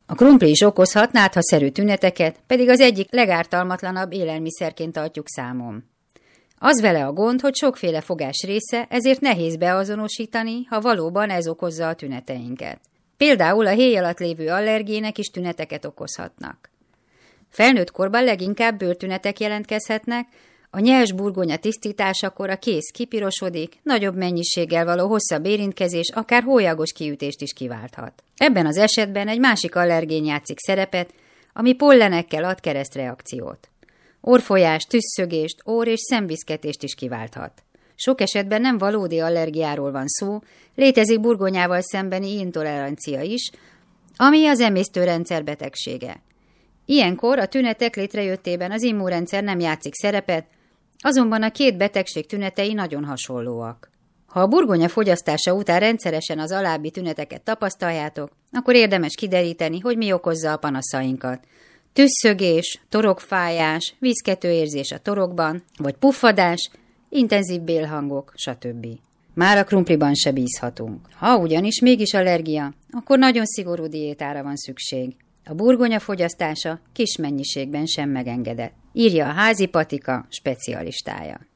A krumpli is okozhat náthaszerű tüneteket, pedig az egyik legártalmatlanabb élelmiszerként tartjuk számon. Az vele a gond, hogy sokféle fogás része, ezért nehéz beazonosítani, ha valóban ez okozza a tüneteinket. Például a héj alatt lévő allergének is tüneteket okozhatnak. Felnőtt korban leginkább bőrtünetek jelentkezhetnek, a nyers burgonya tisztításakor a kéz kipirosodik, nagyobb mennyiséggel való hosszabb érintkezés akár hólyagos kiütést is kiválthat. Ebben az esetben egy másik allergén játszik szerepet, ami pollenekkel ad keresztreakciót. Orrfolyást, tüsszögést, orr- és szemviszketést is kiválthat. Sok esetben nem valódi allergiáról van szó, létezik burgonyával szembeni intolerancia is, ami az emésztőrendszer betegsége. Ilyenkor a tünetek létrejöttében az immunrendszer nem játszik szerepet, azonban a két betegség tünetei nagyon hasonlóak. Ha a burgonya fogyasztása után rendszeresen az alábbi tüneteket tapasztaljátok, akkor érdemes kideríteni, hogy mi okozza a panaszainkat. Tüsszögés, torokfájás, vízketőérzés a torokban, vagy puffadás, intenzív bélhangok, stb. Már a krumpliban se bízhatunk. Ha ugyanis mégis allergia, akkor nagyon szigorú diétára van szükség. A burgonya fogyasztása kis mennyiségben sem megengedett, írja a Házi Patika specialistája.